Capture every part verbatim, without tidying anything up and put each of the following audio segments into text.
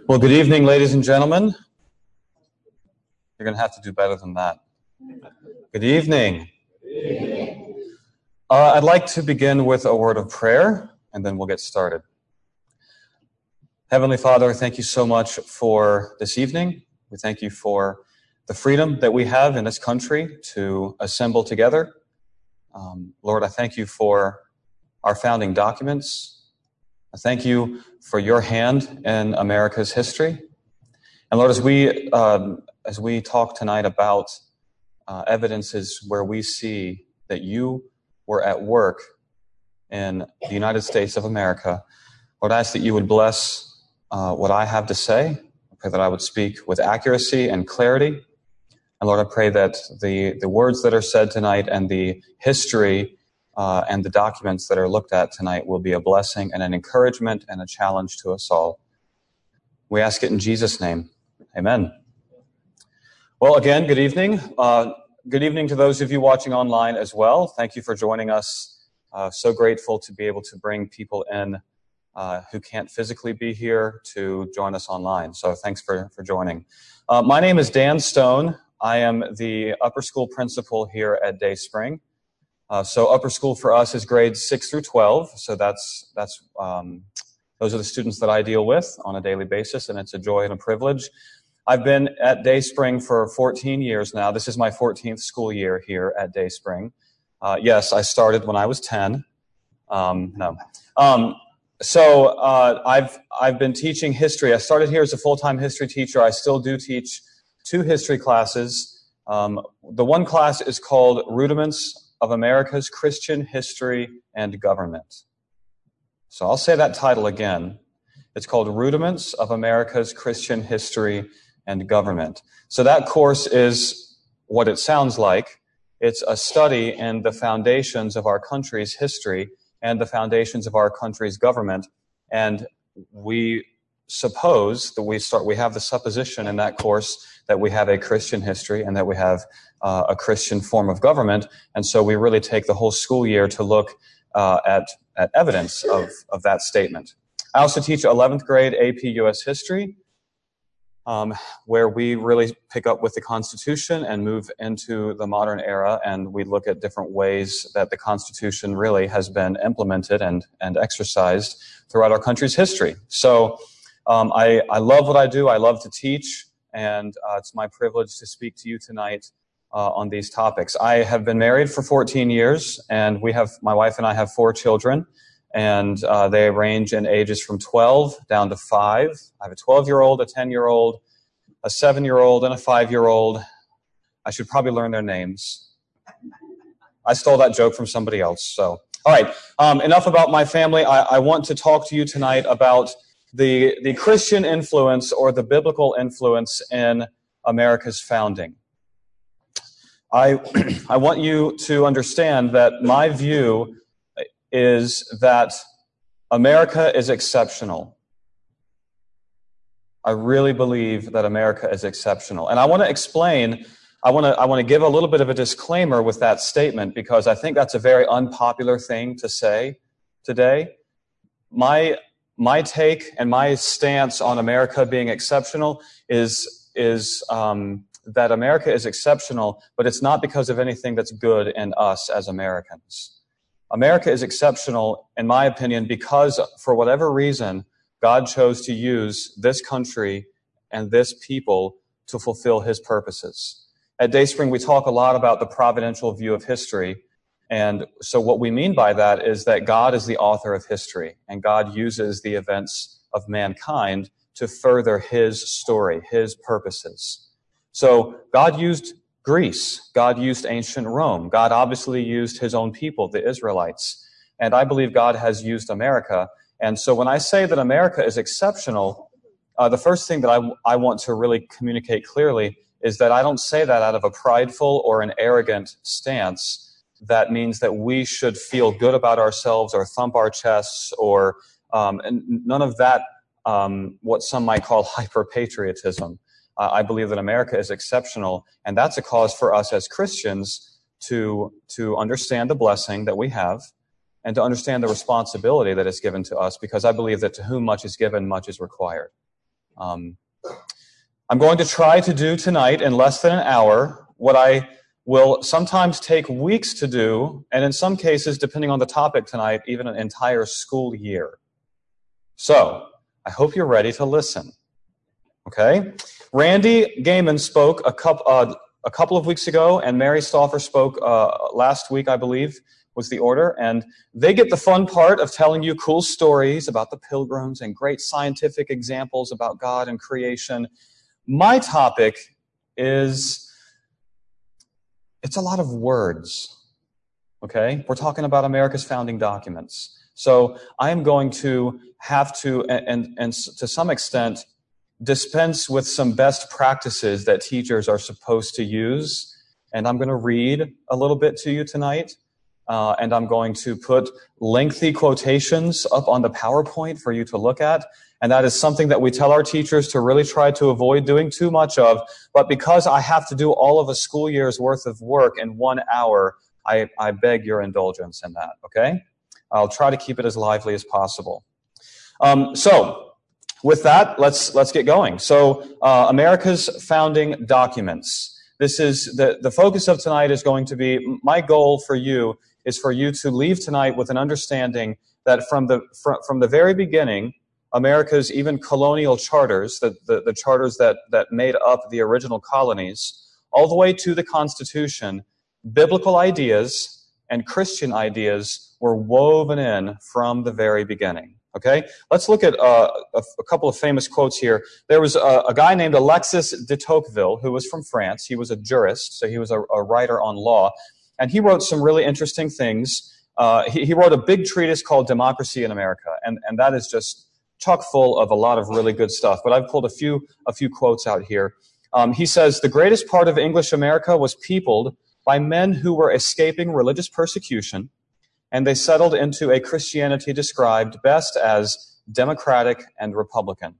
Well, good evening, ladies and gentlemen. You're going to have to do better than that. Good evening. Good evening. Uh, I'd like to begin with a word of prayer, and then we'll get started. Heavenly Father, thank you so much for this evening. We thank you for the freedom that we have in this country to assemble together. Um, Lord, I thank you for our founding documents. I thank you for your hand in America's history. And Lord, as we um, as we talk tonight about uh, evidences where we see that you were at work in the United States of America, Lord, I ask that you would bless uh, what I have to say. I pray that I would speak with accuracy and clarity. And Lord, I pray that the, the words that are said tonight and the history Uh, and the documents that are looked at tonight will be a blessing and an encouragement and a challenge to us all. We ask it in Jesus' name. Amen. Well, again, good evening. Uh, good evening to those of you watching online as well. Thank you for joining us. Uh, so grateful to be able to bring people in uh, who can't physically be here to join us online. So thanks for, for joining. Uh, my name is Dan Stone. I am the upper school principal here at Day Spring. Uh, so upper school for us is grades six through twelve. So that's that's um, those are the students that I deal with on a daily basis, and it's a joy and a privilege. I've been at Day Spring for fourteen years now. This is my fourteenth school year here at Day Spring. Uh, yes, I started when I was ten. Um, no. Um, so uh, I've I've been teaching history. I started here as a full-time history teacher. I still do teach two history classes. Um, the one class is called Rudiments of America's Christian History and Government. So I'll say that title again. It's called Rudiments of America's Christian History and Government. So that course is what it sounds like. It's a study in the foundations of our country's history and the foundations of our country's government. And we suppose that we start, we have the supposition in that course that we have a Christian history and that we have uh, a Christian form of government. And so we really take the whole school year to look uh, at, at evidence of, of that statement. I also teach eleventh grade A P U S history, um, where we really pick up with the Constitution and move into the modern era, and we look at different ways that the Constitution really has been implemented and, and exercised throughout our country's history. So um, I, I love what I do. I love to teach. And uh, it's my privilege to speak to you tonight uh, on these topics. I have been married for fourteen years, and we have my wife and I have four children, and uh, they range in ages from twelve down to five. I have a twelve-year-old, a ten-year-old, a seven-year-old, and a five-year-old. I should probably learn their names. I stole that joke from somebody else. So, all right, um, enough about my family. I, I want to talk to you tonight about the the Christian influence or the biblical influence in America's founding. I I want you to understand that my view is that America is exceptional. I really believe that America is exceptional. And I want to explain, I want to I want to give a little bit of a disclaimer with that statement, because I think that's a very unpopular thing to say today. My My take and my stance on America being exceptional is is um, that America is exceptional, but it's not because of anything that's good in us as Americans. America is exceptional, in my opinion, because for whatever reason, God chose to use this country and this people to fulfill his purposes. At Day Spring, we talk a lot about the providential view of history. And so what we mean by that is that God is the author of history, and God uses the events of mankind to further his story, his purposes. So God used Greece. God used ancient Rome. God obviously used his own people, the Israelites. And I believe God has used America. And so when I say that America is exceptional, uh, the first thing that I, I want to really communicate clearly is that I don't say that out of a prideful or an arrogant stance. That means that we should feel good about ourselves or thump our chests or um, and none of that, um, what some might call hyper-patriotism. Uh, I believe that America is exceptional, and that's a cause for us as Christians to, to understand the blessing that we have and to understand the responsibility that is given to us, because I believe that to whom much is given, much is required. Um, I'm going to try to do tonight in less than an hour what I will sometimes take weeks to do, and in some cases, depending on the topic tonight, even an entire school year. So, I hope you're ready to listen. Okay? Randy Gaiman spoke a couple, uh, a couple of weeks ago, and Mary Stauffer spoke uh, last week, I believe, was the order. And they get the fun part of telling you cool stories about the Pilgrims and great scientific examples about God and creation. My topic is, it's a lot of words. Okay? We're talking about America's founding documents. So I am going to have to, and, and, and to some extent, dispense with some best practices that teachers are supposed to use. And I'm going to read a little bit to you tonight. Uh, and I'm going to put lengthy quotations up on the PowerPoint for you to look at. And that is something that we tell our teachers to really try to avoid doing too much of. But because I have to do all of a school year's worth of work in one hour, I, I beg your indulgence in that, okay? I'll try to keep it as lively as possible. Um, so, with that, let's let's get going. So, uh, America's founding documents. This is the the focus of tonight is going to be, my goal for you is for you to leave tonight with an understanding that from the from, from the very beginning, America's even colonial charters, the, the, the charters that, that made up the original colonies, all the way to the Constitution, biblical ideas and Christian ideas were woven in from the very beginning. Okay? Let's look at uh, a, a couple of famous quotes here. There was a, a guy named Alexis de Tocqueville who was from France. He was a jurist, so he was a, a writer on law. And he wrote some really interesting things. Uh, he, he wrote a big treatise called Democracy in America, and, and that is just chock full of a lot of really good stuff. But I've pulled a few a few quotes out here. Um, he says, "The greatest part of English America was peopled by men who were escaping religious persecution, and they settled into a Christianity described best as democratic and republican.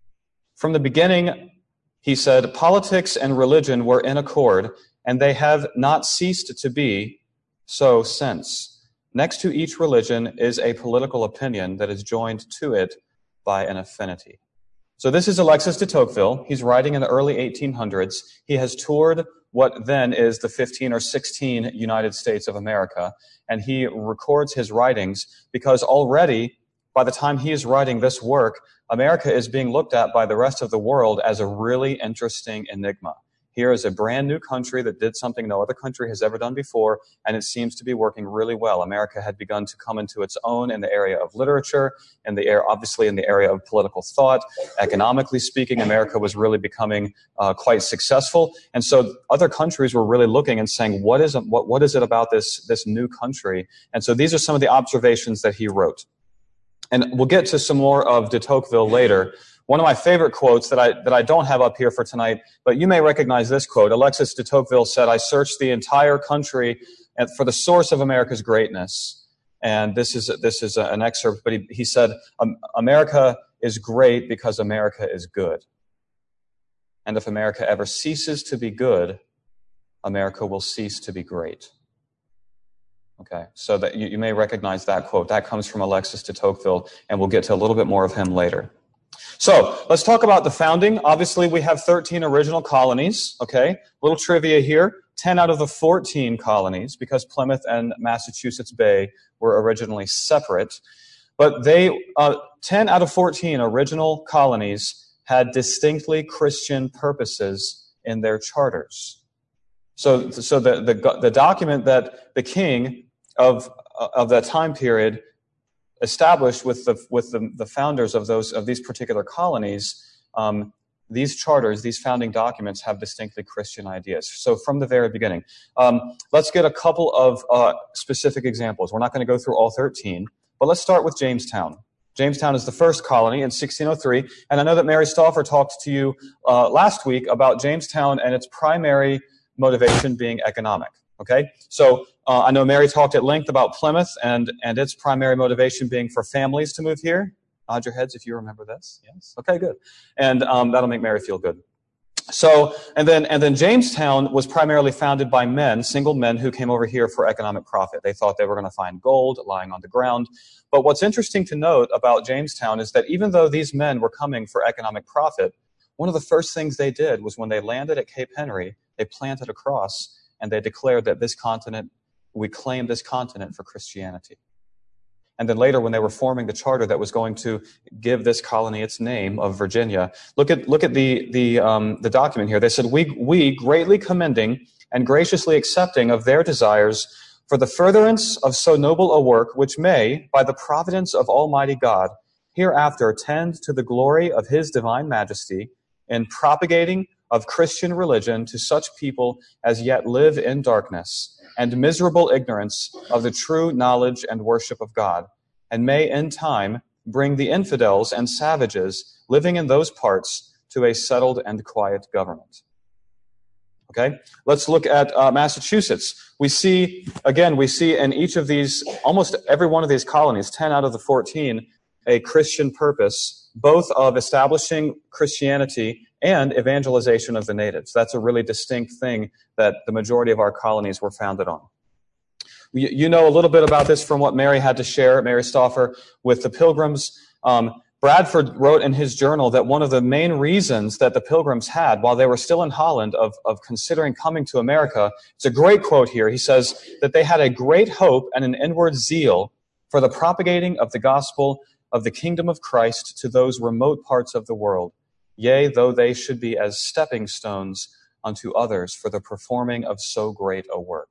From the beginning," he said, "politics and religion were in accord, and they have not ceased to be so since. Next to each religion is a political opinion that is joined to it by an affinity." So this is Alexis de Tocqueville. He's writing in the early eighteen hundreds. He has toured what then is the fifteen or sixteen United States of America, and he records his writings because already, by the time he is writing this work, America is being looked at by the rest of the world as a really interesting enigma. Here is a brand new country that did something no other country has ever done before, and it seems to be working really well. America had begun to come into its own in the area of literature, in the area, obviously in the area of political thought. Economically speaking, America was really becoming uh, quite successful, and so other countries were really looking and saying, "What is what what is it about this this new country?" And so these are some of the observations that he wrote, and we'll get to some more of de Tocqueville later. One of my favorite quotes that I that I don't have up here for tonight, but you may recognize this quote. Alexis de Tocqueville said, "I searched the entire country for the source of America's greatness." And this is this is an excerpt, but he, he said, um, "America is great because America is good. And if America ever ceases to be good, America will cease to be great." Okay, so that you, you may recognize that quote. That comes from Alexis de Tocqueville, and we'll get to a little bit more of him later. So, let's talk about the founding. Obviously, we have thirteen original colonies, okay? Little trivia here, ten out of the fourteen colonies, because Plymouth and Massachusetts Bay were originally separate, but they, uh, ten out of fourteen original colonies had distinctly Christian purposes in their charters. So, so the, the, the document that the king of, of that time period established with the with the, the founders of those of these particular colonies, um, these charters, these founding documents have distinctly Christian ideas. So from the very beginning, um, let's get a couple of uh, specific examples. We're not going to go through all thirteen, but let's start with Jamestown. Jamestown is the first colony in sixteen oh three, and I know that Mary Stauffer talked to you uh, last week about Jamestown and its primary motivation being economic. Okay, so uh, I know Mary talked at length about Plymouth and, and its primary motivation being for families to move here. Nod your heads if you remember this. Yes. Okay, good. And um, that'll make Mary feel good. So, and then, and then Jamestown was primarily founded by men, single men who came over here for economic profit. They thought they were going to find gold lying on the ground. But what's interesting to note about Jamestown is that even though these men were coming for economic profit, one of the first things they did was when they landed at Cape Henry, they planted a cross and they declared that this continent, we claim this continent for Christianity. And then later, when they were forming the charter that was going to give this colony its name of Virginia, look at look at the the um, the document here. They said, "We we greatly commending and graciously accepting of their desires for the furtherance of so noble a work, which may, by the providence of Almighty God, hereafter tend to the glory of His divine Majesty in propagating of Christian religion to such people as yet live in darkness and miserable ignorance of the true knowledge and worship of God, and may in time bring the infidels and savages living in those parts to a settled and quiet government." Okay, let's look at uh, Massachusetts. We see, again, we see in each of these, almost every one of these colonies, ten out of the fourteen, a Christian purpose, both of establishing Christianity and evangelization of the natives. That's a really distinct thing that the majority of our colonies were founded on. You, you know a little bit about this from what Mary had to share, Mary Stauffer, with the Pilgrims. Um, Bradford wrote in his journal that one of the main reasons that the Pilgrims had while they were still in Holland of, of considering coming to America, it's a great quote here. He says that they had a great hope and an inward zeal for the propagating of the gospel of the kingdom of Christ to those remote parts of the world, yea, though they should be as stepping stones unto others for the performing of so great a work.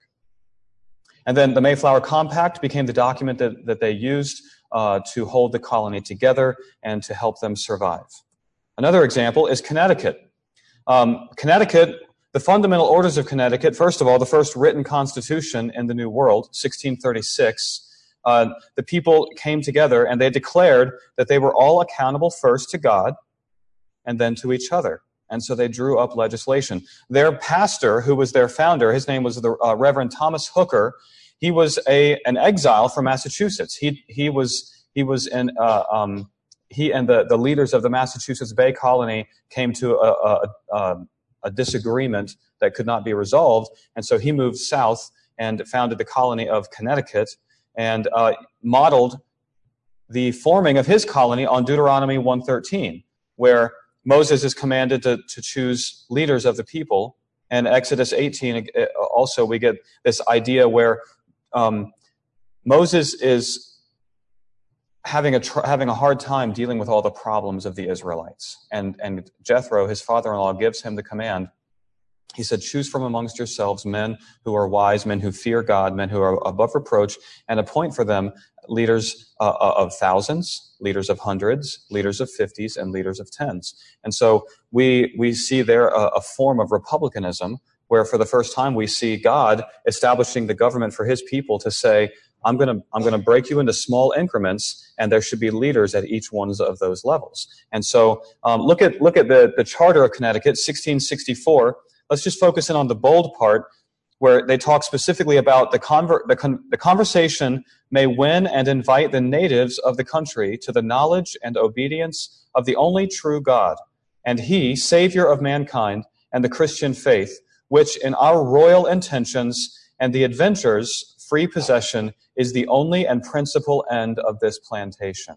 And then the Mayflower Compact became the document that, that they used uh, to hold the colony together and to help them survive. Another example is Connecticut. Um, Connecticut, the Fundamental Orders of Connecticut, first of all, the first written constitution in the New World, sixteen thirty-six, uh, the people came together and they declared that they were all accountable first to God and then to each other. And so they drew up legislation. Their pastor, who was their founder, his name was the uh, Reverend Thomas Hooker. He was a an exile from Massachusetts. He he was he was in uh, um, he and the, the leaders of the Massachusetts Bay Colony came to a, a, a, a disagreement that could not be resolved, and so he moved south and founded the colony of Connecticut and uh, modeled the forming of his colony on Deuteronomy one thirteen, where Moses is commanded to, to choose leaders of the people. And Exodus eighteen, also we get this idea where um, Moses is having a tr- having a hard time dealing with all the problems of the Israelites. And, and Jethro, his father-in-law, gives him the command. He said, "Choose from amongst yourselves men who are wise, men who fear God, men who are above reproach, and appoint for them leaders uh, of thousands, leaders of hundreds, leaders of fifties, and leaders of tens." And so we we see there a, a form of republicanism where for the first time we see God establishing the government for his people to say, I'm going to I'm going to break you into small increments, and there should be leaders at each one of those levels. And so um, look at look at the, the Charter of Connecticut, sixteen sixty-four. Let's just focus in on the bold part, where they talk specifically about the, conver- the, con- the conversation may win and invite the natives of the country to the knowledge and obedience of the only true God, and he, Savior of mankind, and the Christian faith, which in our royal intentions and the adventure's free possession is the only and principal end of this plantation.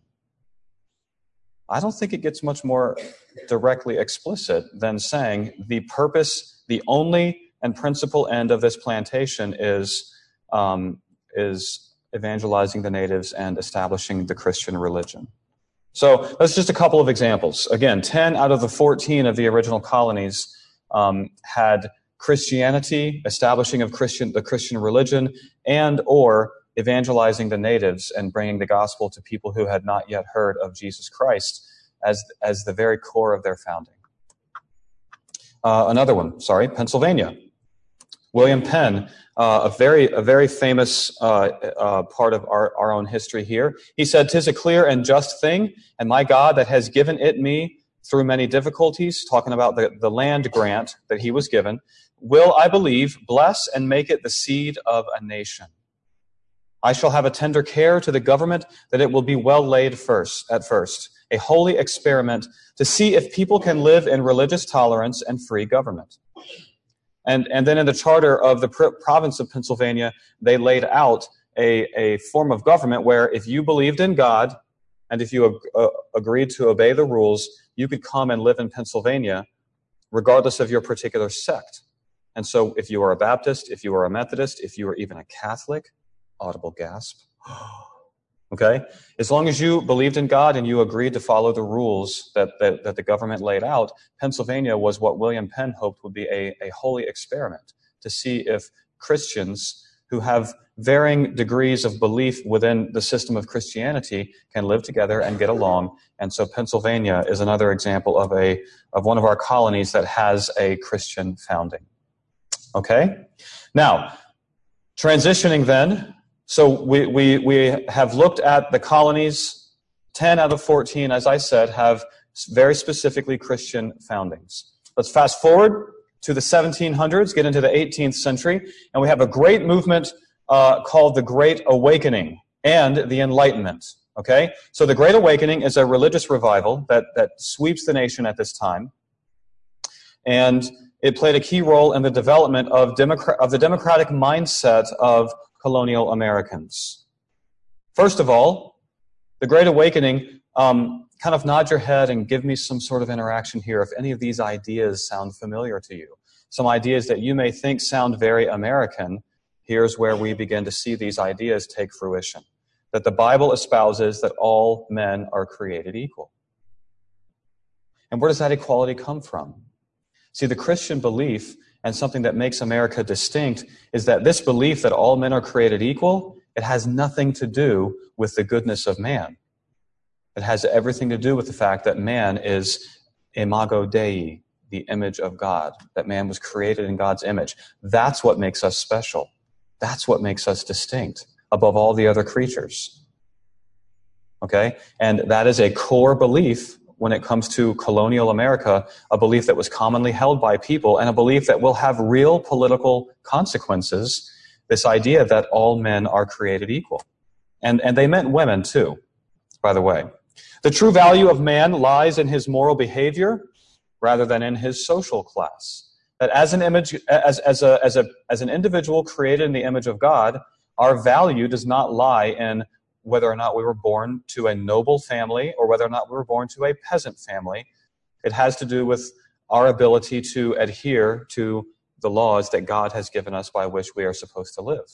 I don't think it gets much more directly explicit than saying the purpose, the only and principal end of this plantation is um, is evangelizing the natives and establishing the Christian religion. So that's just a couple of examples. Again, ten out of the fourteen of the original colonies um, had Christianity, establishing of Christian the Christian religion, and or evangelizing the natives and bringing the gospel to people who had not yet heard of Jesus Christ as, as the very core of their founding. Uh, another one, sorry, Pennsylvania. William Penn, uh, a very a very famous uh, uh, part of our, our own history here. He said, "'Tis a clear and just thing, and my God that has given it me through many difficulties," talking about the, the land grant that he was given, "will, I believe, bless and make it the seed of a nation." I shall have a tender care to the government that it will be well laid first, at first, a holy experiment to see if people can live in religious tolerance and free government. And, and then in the charter of the province of Pennsylvania, they laid out a, a form of government where if you believed in God and if you ag- uh, agreed to obey the rules, you could come and live in Pennsylvania regardless of your particular sect. And so if you are a Baptist, if you are a Methodist, if you are even a Catholic, audible gasp, okay? As long as you believed in God and you agreed to follow the rules that, that, that the government laid out, Pennsylvania was what William Penn hoped would be a, a holy experiment to see if Christians who have varying degrees of belief within the system of Christianity can live together and get along. And so Pennsylvania is another example of a of one of our colonies that has a Christian founding. Okay? Now, transitioning then, so we, we, we have looked at the colonies. ten out of fourteen, as I said, have very specifically Christian foundings. Let's fast forward to the seventeen hundreds, get into the eighteenth century, and we have a great movement uh, called the Great Awakening and the Enlightenment. Okay? So the Great Awakening is a religious revival that, that sweeps the nation at this time. And it played a key role in the development of, democra- of the democratic mindset of colonial Americans. First of all, the Great Awakening, um, kind of nod your head and give me some sort of interaction here if any of these ideas sound familiar to you. Some ideas that you may think sound very American, here's where we begin to see these ideas take fruition. That the Bible espouses that all men are created equal. And where does that equality come from? See, the Christian belief, and something that makes America distinct, is that this belief that all men are created equal, it has nothing to do with the goodness of man. It has everything to do with the fact that man is imago Dei, the image of God, that man was created in God's image. That's what makes us special. That's what makes us distinct above all the other creatures. Okay? And that is a core belief when it comes to colonial America, a belief that was commonly held by people and a belief that will have real political consequences, this idea that all men are created equal. And, and they meant women too, by the way. The true value of man lies in his moral behavior rather than in his social class. That as an image, as, as, a, as, a, as an individual created in the image of God, our value does not lie in whether or not we were born to a noble family or whether or not we were born to a peasant family. It has to do with our ability to adhere to the laws that God has given us by which we are supposed to live.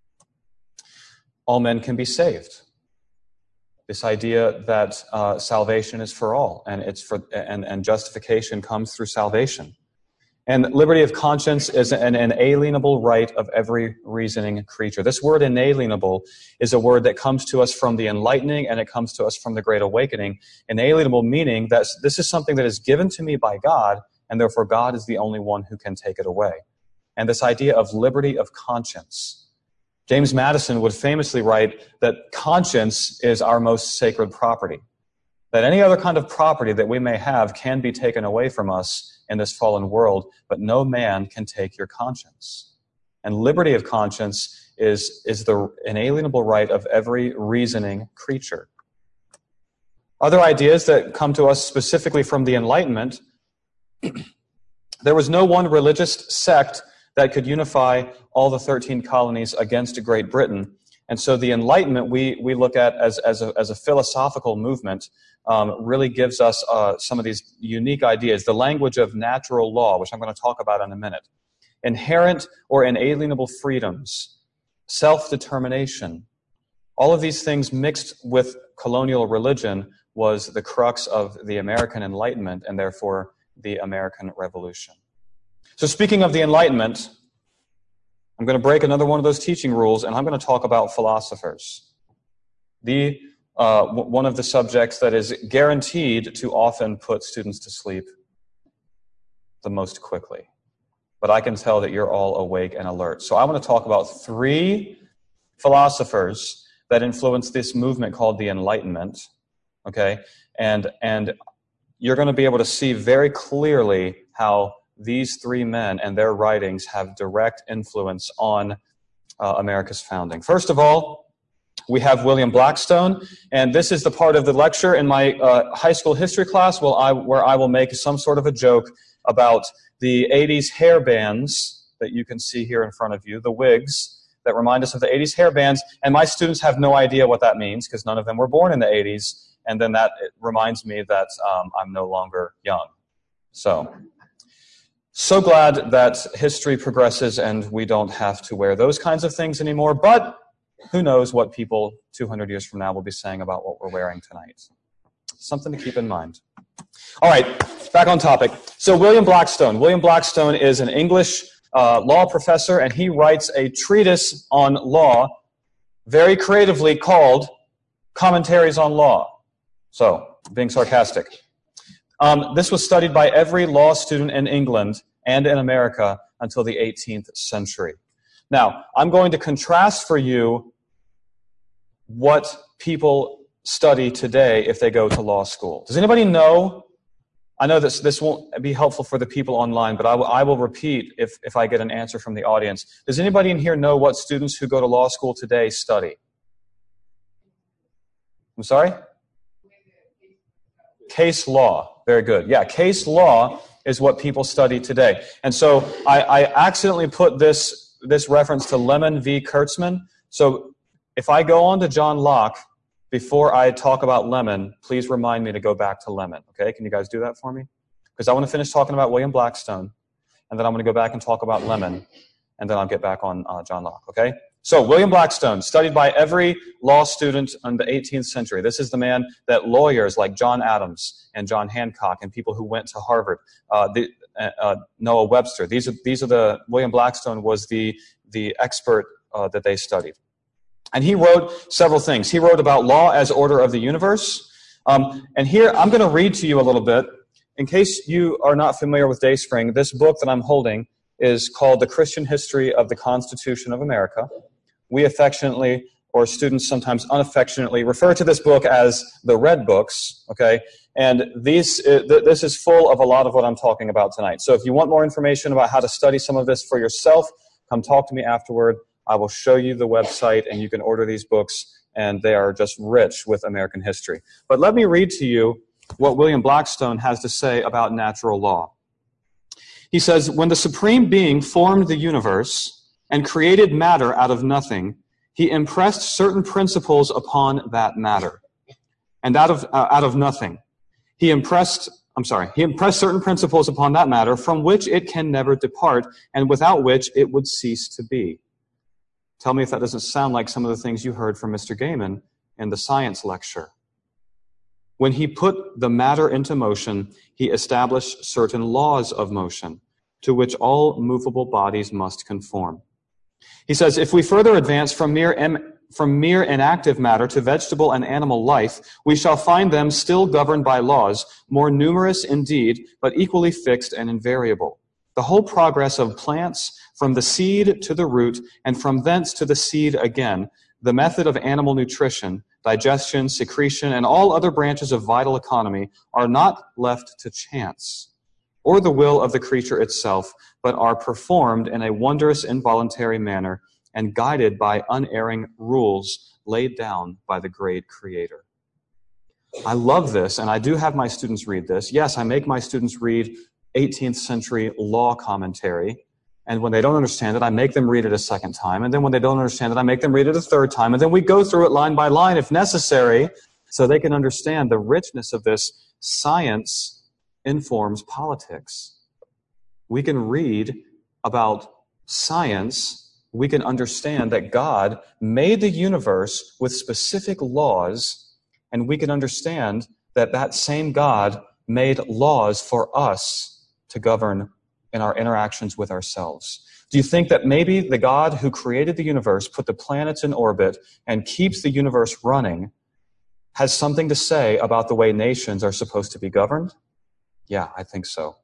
All men can be saved. This idea that uh, salvation is for all, and it's for and, and justification comes through salvation. And liberty of conscience is an inalienable right of every reasoning creature. This word inalienable is a word that comes to us from the enlightening, and it comes to us from the Great Awakening. Inalienable meaning that this is something that is given to me by God, and therefore God is the only one who can take it away. And this idea of liberty of conscience. James Madison would famously write that conscience is our most sacred property. That any other kind of property that we may have can be taken away from us in this fallen world, but no man can take your conscience. And liberty of conscience is, is the inalienable right of every reasoning creature. Other ideas that come to us specifically from the Enlightenment, there was no one religious sect that could unify all the thirteen colonies against Great Britain. And so the Enlightenment we, we look at as, as, a, as a philosophical movement um, really gives us uh, some of these unique ideas. The language of natural law, which I'm going to talk about in a minute. Inherent or inalienable freedoms. Self-determination. All of these things mixed with colonial religion was the crux of the American Enlightenment and therefore the American Revolution. So speaking of the Enlightenment, I'm going to break another one of those teaching rules, and I'm going to talk about philosophers. The uh, w- one of the subjects that is guaranteed to often put students to sleep the most quickly. But I can tell that you're all awake and alert. So I want to talk about three philosophers that influenced this movement called the Enlightenment. Okay? And, and you're going to be able to see very clearly how these three men and their writings have direct influence on uh, America's founding. First of all, we have William Blackstone, and this is the part of the lecture in my uh, high school history class where I, where I will make some sort of a joke about the eighties hair bands that you can see here in front of you, the wigs that remind us of the eighties hair bands, and my students have no idea what that means because none of them were born in the eighties, and then that reminds me that um, I'm no longer young. So... So glad that history progresses and we don't have to wear those kinds of things anymore, but who knows what people two hundred years from now will be saying about what we're wearing tonight. Something to keep in mind. All right, back on topic. So William Blackstone. William Blackstone is an English uh, law professor, and he writes a treatise on law, very creatively called Commentaries on Law. So, being sarcastic. Um, this was studied by every law student in England and in America until the eighteenth century. Now, I'm going to contrast for you what people study today if they go to law school. Does anybody know? I know this, this won't be helpful for the people online, but I will, I will repeat if, if I get an answer from the audience. Does anybody in here know what students who go to law school today study? I'm sorry? Case law. Very good. Yeah, case law is what people study today. And so I, I accidentally put this, this reference to Lemon v. Kurtzman. So if I go on to John Locke before I talk about Lemon, please remind me to go back to Lemon. Okay, can you guys do that for me? Because I want to finish talking about William Blackstone, and then I'm going to go back and talk about Lemon, and then I'll get back on uh, John Locke. Okay? So, William Blackstone, studied by every law student in the eighteenth century. This is the man that lawyers like John Adams and John Hancock and people who went to Harvard, uh, the, uh, Noah Webster, these are, these are the, William Blackstone was the, the expert uh, that they studied. And he wrote several things. He wrote about law as order of the universe. Um, and here, I'm going to read to you a little bit. In case you are not familiar with Dayspring, this book that I'm holding is called The Christian History of the Constitution of America. We affectionately, or students sometimes unaffectionately, refer to this book as the Red Books, okay? And these, uh, th this is full of a lot of what I'm talking about tonight. So if you want more information about how to study some of this for yourself, come talk to me afterward. I will show you the website, and you can order these books, and they are just rich with American history. But let me read to you what William Blackstone has to say about natural law. He says, when the Supreme Being formed the universe and created matter out of nothing, he impressed certain principles upon that matter. And out of, uh, out of nothing, he impressed, I'm sorry, he impressed certain principles upon that matter from which it can never depart and without which it would cease to be. Tell me if that doesn't sound like some of the things you heard from Mister Gaiman in the science lecture. When he put the matter into motion, he established certain laws of motion to which all movable bodies must conform. He says, if we further advance from mere, em, from mere inactive matter to vegetable and animal life, we shall find them still governed by laws, more numerous indeed, but equally fixed and invariable. The whole progress of plants, from the seed to the root, and from thence to the seed again, the method of animal nutrition, digestion, secretion, and all other branches of vital economy are not left to chance or the will of the creature itself, but are performed in a wondrous involuntary manner and guided by unerring rules laid down by the great Creator. I love this, and I do have my students read this. Yes, I make my students read eighteenth century law commentary, and when they don't understand it, I make them read it a second time, and then when they don't understand it, I make them read it a third time, and then we go through it line by line if necessary, so they can understand the richness of this. Science informs politics. We can read about science, we can understand that God made the universe with specific laws, and we can understand that that same God made laws for us to govern in our interactions with ourselves. Do you think that maybe the God who created the universe, put the planets in orbit, and keeps the universe running, has something to say about the way nations are supposed to be governed? Yeah, I think so.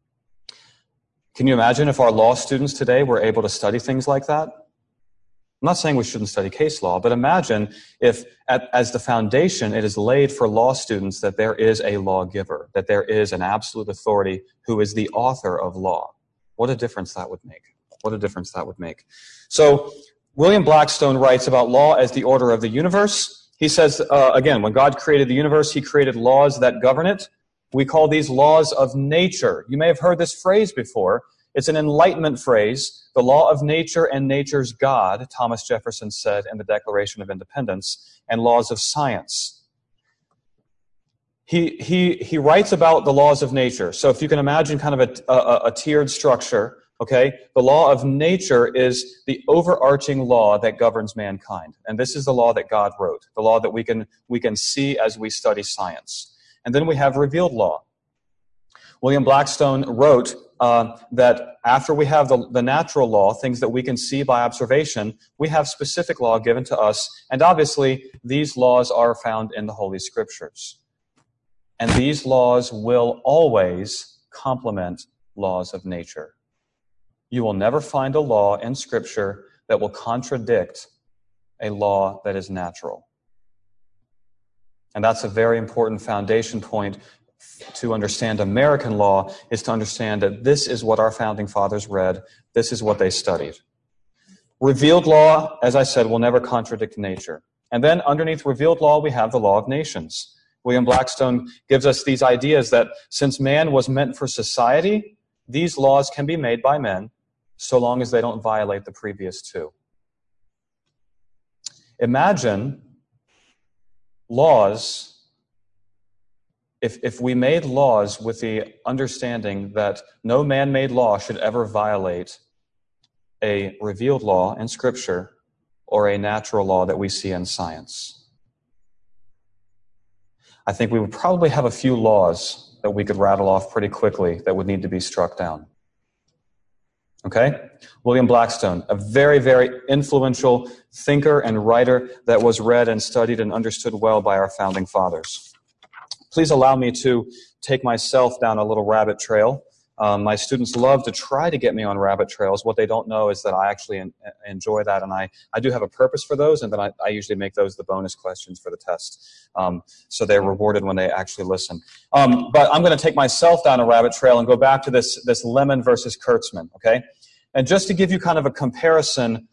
Can you imagine if our law students today were able to study things like that? I'm not saying we shouldn't study case law, but imagine if, at, as the foundation, it is laid for law students that there is a lawgiver, that there is an absolute authority who is the author of law. What a difference that would make. What a difference that would make. So, William Blackstone writes about law as the order of the universe. He says, uh, again, when God created the universe, he created laws that govern it. We call these laws of nature. You may have heard this phrase before. It's an Enlightenment phrase, the law of nature and nature's God, Thomas Jefferson said in the Declaration of Independence, and laws of science. He, he, he writes about the laws of nature. So if you can imagine kind of a, a, a tiered structure, okay, the law of nature is the overarching law that governs mankind. And this is the law that God wrote, the law that we can, we can see as we study science. And then we have revealed law. William Blackstone wrote uh, that after we have the, the natural law, things that we can see by observation, we have specific law given to us. And obviously, these laws are found in the Holy Scriptures. And these laws will always complement laws of nature. You will never find a law in Scripture that will contradict a law that is natural. And that's a very important foundation point to understand American law, is to understand that this is what our founding fathers read, this is what they studied. Revealed law, as I said, will never contradict nature. And then underneath revealed law, we have the law of nations. William Blackstone gives us these ideas that since man was meant for society, these laws can be made by men so long as they don't violate the previous two. Imagine laws, if, if we made laws with the understanding that no man-made law should ever violate a revealed law in Scripture or a natural law that we see in science. I think we would probably have a few laws that we could rattle off pretty quickly that would need to be struck down. Okay? William Blackstone, a very, very influential thinker and writer that was read and studied and understood well by our founding fathers. Please allow me to take myself down a little rabbit trail. Um, my students love to try to get me on rabbit trails. What they don't know is that I actually en- enjoy that, and I, I do have a purpose for those, and then I, I usually make those the bonus questions for the test. Um, so they're rewarded when they actually listen. Um, but I'm going to take myself down a rabbit trail and go back to this, this Lemon versus Kurtzman, okay? And just to give you kind of a comparison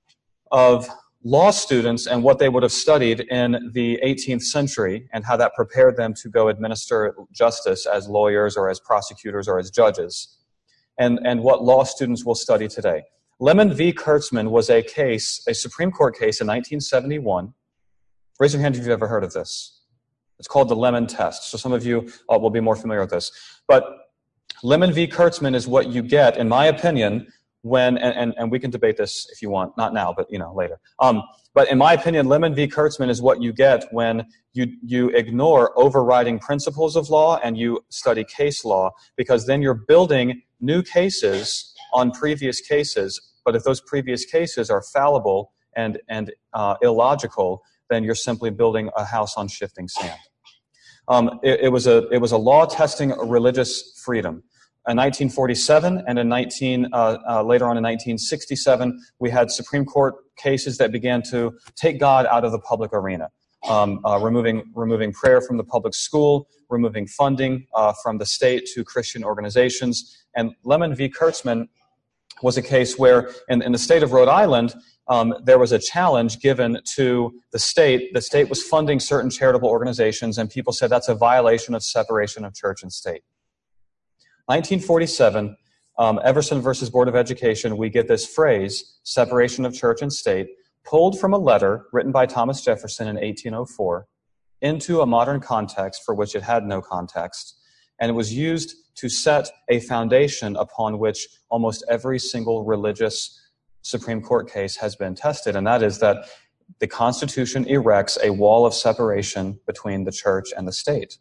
of law students and what they would have studied in the eighteenth century and how that prepared them to go administer justice as lawyers or as prosecutors or as judges, and, and what law students will study today. Lemon v. Kurtzman was a case, a Supreme Court case in nineteen seventy-one. Raise your hand if you've ever heard of this. It's called the Lemon test. So some of you uh, will be more familiar with this. But Lemon v. Kurtzman is what you get, in my opinion, when, and, and, and we can debate this if you want, not now, but you know, later. Um, but in my opinion, Lemon v. Kurtzman is what you get when you, you ignore overriding principles of law and you study case law, because then you're building new cases on previous cases. But if those previous cases are fallible and, and uh, illogical, then you're simply building a house on shifting sand. Um, it, it was a, it was a law testing religious freedom. In nineteen forty-seven and in nineteen uh, uh, later on in nineteen sixty-seven, we had Supreme Court cases that began to take God out of the public arena, um, uh, removing removing prayer from the public school, removing funding uh, from the state to Christian organizations. And Lemon v. Kurtzman was a case where, in, in the state of Rhode Island, um, there was a challenge given to the state. The state was funding certain charitable organizations, and people said that's a violation of separation of church and state. nineteen forty-seven, um, Everson versus Board of Education, we get this phrase, separation of church and state, pulled from a letter written by Thomas Jefferson in eighteen oh four into a modern context for which it had no context, and it was used to set a foundation upon which almost every single religious Supreme Court case has been tested, and that is that the Constitution erects a wall of separation between the church and the state.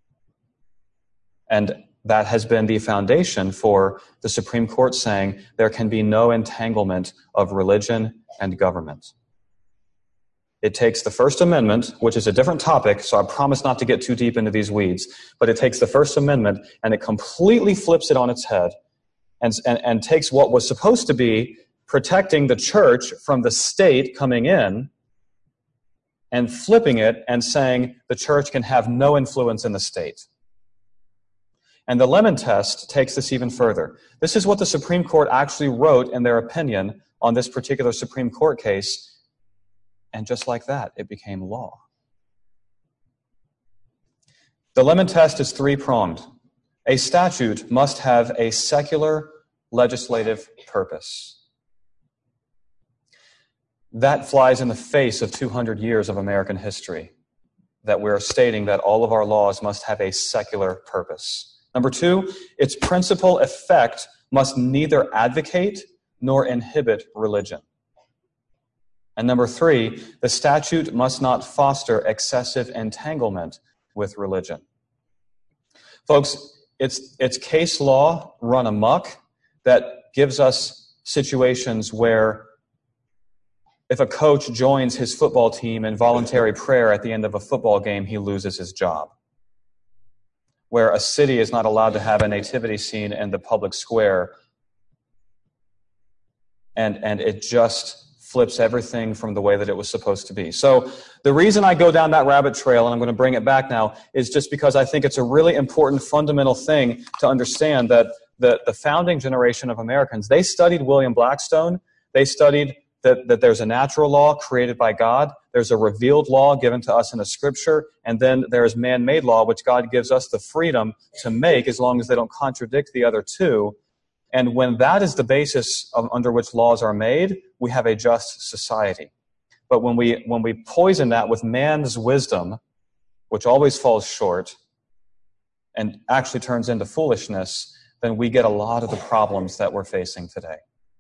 And that has been the foundation for the Supreme Court saying there can be no entanglement of religion and government. It takes the First Amendment, which is a different topic, so I promise not to get too deep into these weeds, but it takes the First Amendment and it completely flips it on its head and, and, and takes what was supposed to be protecting the church from the state coming in and flipping it and saying the church can have no influence in the state. And the Lemon Test takes this even further. This is what the Supreme Court actually wrote in their opinion on this particular Supreme Court case. And just like that, it became law. The Lemon Test is three-pronged. A statute must have a secular legislative purpose. That flies in the face of two hundred years of American history, that we're stating that all of our laws must have a secular purpose. Number two, its principal effect must neither advocate nor inhibit religion. And number three, the statute must not foster excessive entanglement with religion. Folks, it's, it's case law run amok that gives us situations where if a coach joins his football team in voluntary prayer at the end of a football game, he loses his job. Where a city is not allowed to have a nativity scene in the public square, and, and it just flips everything from the way that it was supposed to be. So the reason I go down that rabbit trail, and I'm going to bring it back now, is just because I think it's a really important fundamental thing to understand that the, the founding generation of Americans, they studied William Blackstone, they studied That, that there's a natural law created by God, there's a revealed law given to us in the Scripture, and then there's man-made law, which God gives us the freedom to make as long as they don't contradict the other two. And when that is the basis of, under which laws are made, we have a just society. But when we, when we poison that with man's wisdom, which always falls short and actually turns into foolishness, then we get a lot of the problems that we're facing today.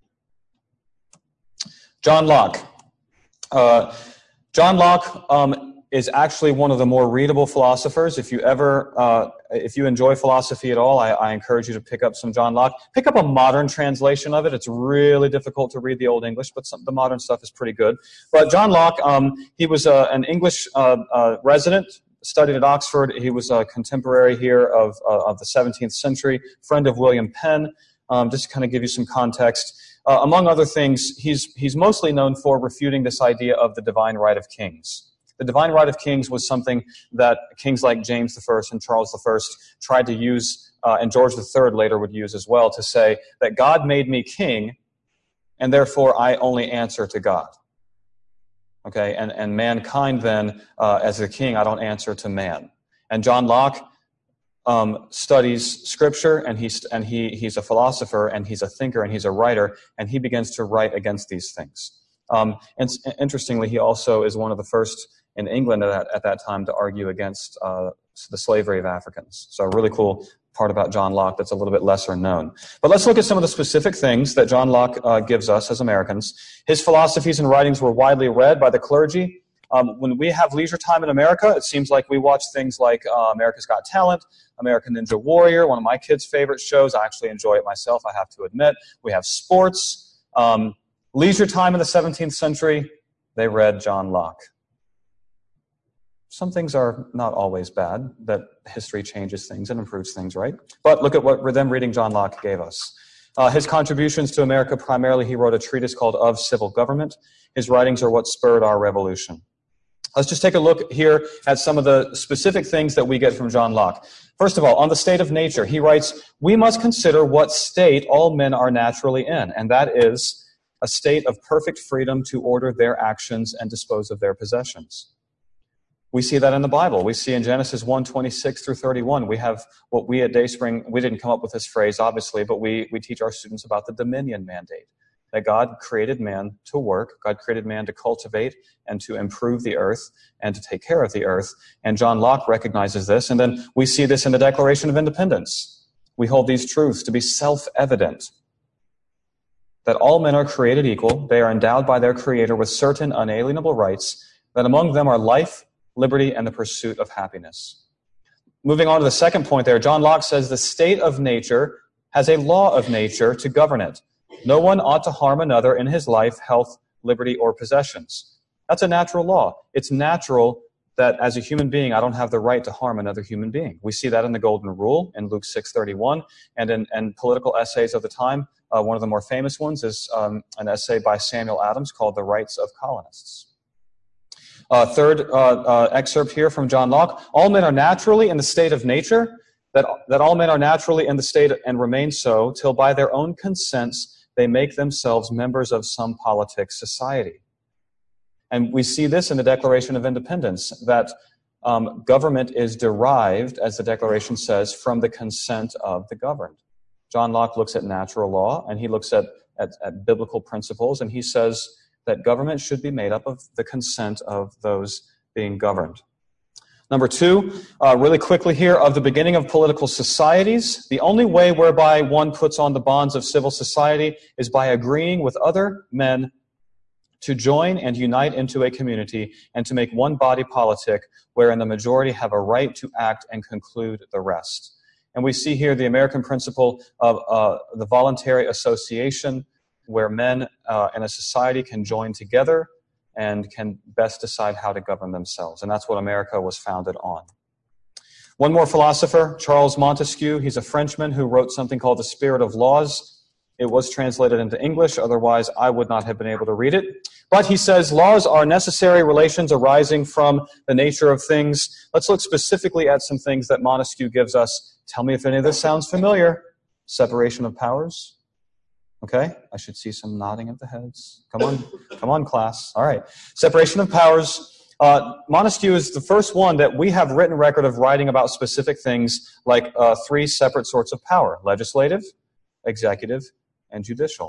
John Locke. Uh, John Locke um, is actually one of the more readable philosophers. If you ever, uh, if you enjoy philosophy at all, I, I encourage you to pick up some John Locke. Pick up a modern translation of it. It's really difficult to read the Old English, but some, the modern stuff is pretty good. But John Locke, um, he was uh, an English uh, uh, resident, studied at Oxford. He was a contemporary here of, uh, of the seventeenth century, friend of William Penn. Um, just to kind of give you some context. Uh, among other things, he's, he's mostly known for refuting this idea of the divine right of kings. The divine right of kings was something that kings like James the First and Charles the First tried to use, uh, and George the Third later would use as well, to say that God made me king, and therefore I only answer to God. Okay, and, and mankind then, uh, as the king, I don't answer to man. And John Locke Um, studies Scripture, and he's and he he's a philosopher, and he's a thinker, and he's a writer, and he begins to write against these things. Um, and interestingly, he also is one of the first in England at that, at that time to argue against uh, the slavery of Africans. So a really cool part about John Locke that's a little bit lesser known. But let's look at some of the specific things that John Locke uh, gives us as Americans. His philosophies and writings were widely read by the clergy. Um, when we have leisure time in America, it seems like we watch things like uh, America's Got Talent, American Ninja Warrior, one of my kids' favorite shows. I actually enjoy it myself, I have to admit. We have sports. Um, leisure time in the seventeenth century, they read John Locke. Some things are not always bad, that history changes things and improves things, right? But look at what them reading John Locke gave us. Uh, his contributions to America, primarily, he wrote a treatise called Of Civil Government. His writings are what spurred our revolution. Let's just take a look here at some of the specific things that we get from John Locke. First of all, on the state of nature, he writes, we must consider what state all men are naturally in, and that is a state of perfect freedom to order their actions and dispose of their possessions. We see that in the Bible. We see in Genesis one, twenty-six through thirty-one, we have what we at Dayspring, we didn't come up with this phrase, obviously, but we, we teach our students about the dominion mandate. That God created man to work, God created man to cultivate and to improve the earth and to take care of the earth. And John Locke recognizes this. And then we see this in the Declaration of Independence. We hold these truths to be self-evident. That all men are created equal, they are endowed by their Creator with certain unalienable rights, that among them are life, liberty, and the pursuit of happiness. Moving on to the second point there, John Locke says the state of nature has a law of nature to govern it. No one ought to harm another in his life, health, liberty, or possessions. That's a natural law. It's natural that as a human being, I don't have the right to harm another human being. We see that in the Golden Rule in Luke six thirty-one, and in and political essays of the time. Uh, one of the more famous ones is um, an essay by Samuel Adams called The Rights of Colonists. Uh, third uh, uh, excerpt here from John Locke. All men are naturally in the state of nature. that, that all men are naturally in the state and remain so till by their own consents they make themselves members of some politic society. And we see this in the Declaration of Independence, that um, government is derived, as the Declaration says, from the consent of the governed. John Locke looks at natural law, and he looks at, at, at biblical principles, and he says that government should be made up of the consent of those being governed. Number two, uh, really quickly here, of the beginning of political societies, the only way whereby one puts on the bonds of civil society is by agreeing with other men to join and unite into a community and to make one body politic wherein the majority have a right to act and conclude the rest. And we see here the American principle of uh, the voluntary association, where men uh, in a society can join together and can best decide how to govern themselves. And that's what America was founded on. One more philosopher, Charles Montesquieu. He's a Frenchman who wrote something called The Spirit of Laws. It was translated into English, otherwise I would not have been able to read it. But he says, laws are necessary relations arising from the nature of things. Let's look specifically at some things that Montesquieu gives us. Tell me if any of this sounds familiar. Separation of powers. Okay, I should see some nodding of the heads. Come on, come on, class. All right. Separation of powers. Uh, Montesquieu is the first one that we have written record of writing about specific things like uh, three separate sorts of power: legislative, executive, and judicial.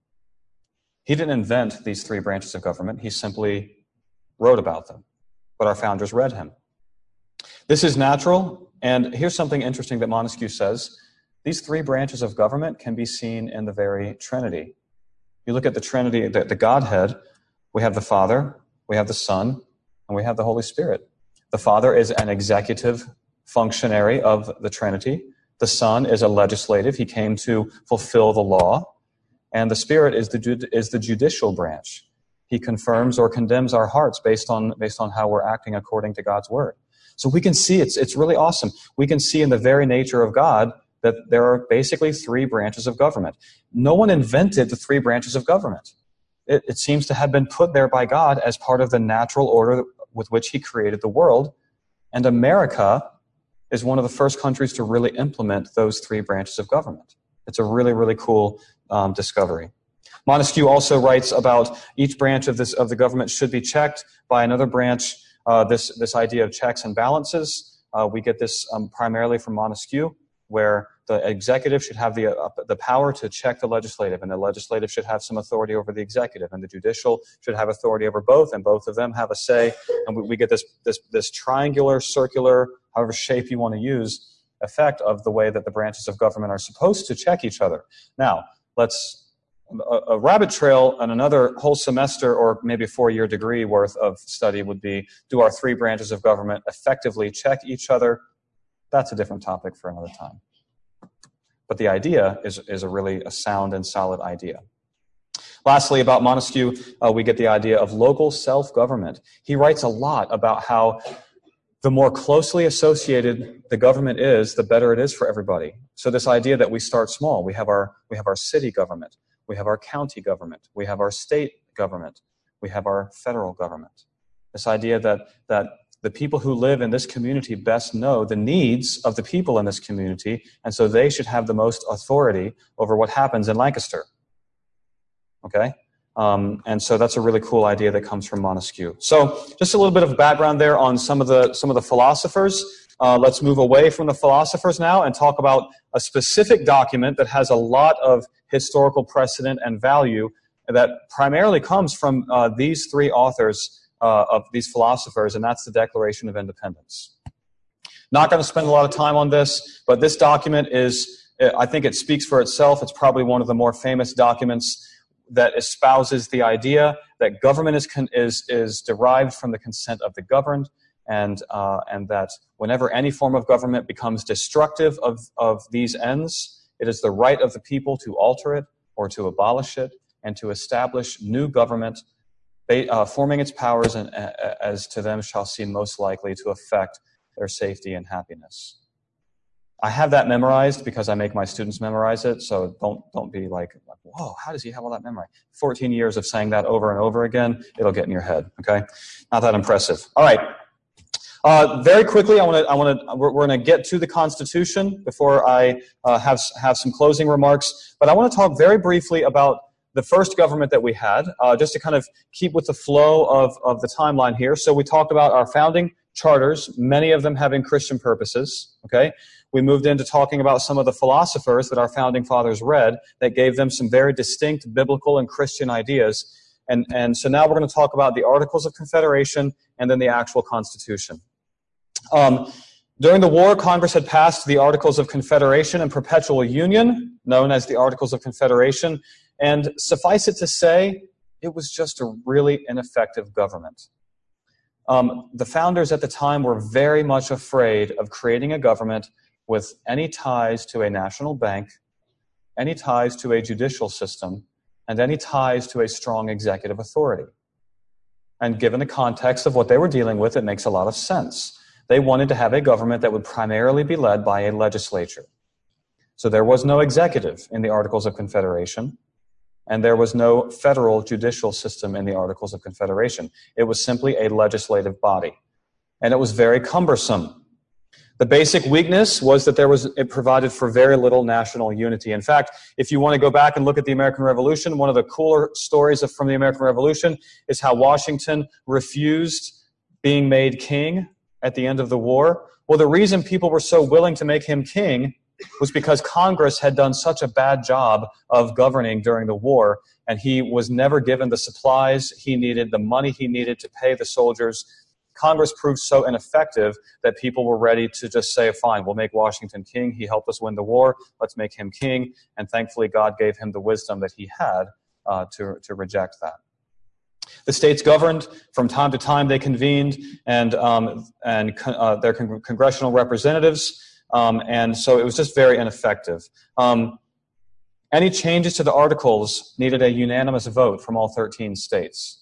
He didn't invent these three branches of government. He simply wrote about them. But our founders read him. This is natural, and here's something interesting that Montesquieu says. These three branches of government can be seen in the very Trinity. You look at the Trinity, the, the Godhead, we have the Father, we have the Son, and we have the Holy Spirit. The Father is an executive functionary of the Trinity. The Son is a legislative. He came to fulfill the law. And the Spirit is the, is the judicial branch. He confirms or condemns our hearts based on, based on how we're acting according to God's Word. So we can see, it's, it's really awesome. We can see in the very nature of God that there are basically three branches of government. No one invented the three branches of government. It, it seems to have been put there by God as part of the natural order with which He created the world. And America is one of the first countries to really implement those three branches of government. It's a really, really cool um, discovery. Montesquieu also writes about each branch of this of the government should be checked by another branch. Uh, this this idea of checks and balances, uh, we get this um, primarily from Montesquieu, where the executive should have the uh, the power to check the legislative, and the legislative should have some authority over the executive, and the judicial should have authority over both, and both of them have a say. And we, we get this this this triangular, circular, however shape you want to use, effect of the way that the branches of government are supposed to check each other. Now, let's a, a rabbit trail and another whole semester or maybe a four-year degree worth of study would be, do our three branches of government effectively check each other? That's a different topic for another time. But the idea is, is a really a sound and solid idea. Lastly, about Montesquieu, uh, we get the idea of local self-government. He writes a lot about how the more closely associated the government is, the better it is for everybody. So this idea that we start small, we have our we have our city government, we have our county government, we have our state government, we have our federal government. This idea that that the people who live in this community best know the needs of the people in this community, and so they should have the most authority over what happens in Lancaster. Okay? Um, and so that's a really cool idea that comes from Montesquieu. So just a little bit of background there on some of the some of the philosophers. Uh, let's move away from the philosophers now and talk about a specific document that has a lot of historical precedent and value that primarily comes from uh, these three authors uh, of these philosophers, and that's the Declaration of Independence. Not going to spend a lot of time on this, but this document is, I think it speaks for itself. It's probably one of the more famous documents that espouses the idea that government is con- is is derived from the consent of the governed, and uh, and that whenever any form of government becomes destructive of of these ends, it is the right of the people to alter it or to abolish it and to establish new government, uh, forming its powers and uh, as to them shall seem most likely to affect their safety and happiness. I have that memorized because I make my students memorize it, so don't don't be like, whoa, how does he have all that memorized? fourteen years of saying that over and over again, it'll get in your head, okay? Not that impressive. All right. Uh, very quickly, I want to, I want to, we're, we're going to get to the Constitution before I uh, have have some closing remarks. But I want to talk very briefly about the first government that we had, uh, just to kind of keep with the flow of of the timeline here. So we talked about our founding charters, many of them having Christian purposes. Okay, we moved into talking about some of the philosophers that our founding fathers read that gave them some very distinct biblical and Christian ideas. And, and so now we're going to talk about the Articles of Confederation and then the actual Constitution. Um, during the war, Congress had passed the Articles of Confederation and Perpetual Union, known as the Articles of Confederation. And suffice it to say, it was just a really ineffective government. Um, the founders at the time were very much afraid of creating a government with any ties to a national bank, any ties to a judicial system, and any ties to a strong executive authority. And given the context of what they were dealing with, it makes a lot of sense. They wanted to have a government that would primarily be led by a legislature. So there was no executive in the Articles of Confederation, and there was no federal judicial system in the Articles of Confederation. It was simply a legislative body. And it was very cumbersome. The basic weakness was that there was, it provided for very little national unity. In fact, if you want to go back and look at the American Revolution, one of the cooler stories of, from the American Revolution is how Washington refused being made king at the end of the war. Well, the reason people were so willing to make him king was because Congress had done such a bad job of governing during the war, and he was never given the supplies he needed, the money he needed to pay the soldiers. Congress proved so ineffective that people were ready to just say, fine, we'll make Washington king. He helped us win the war. Let's make him king. And thankfully, God gave him the wisdom that he had uh, to, to reject that. The states governed. From time to time, they convened, and, um, and uh, their con congressional representatives. Um, and so it was just very ineffective. Um, any changes to the Articles needed a unanimous vote from all thirteen states.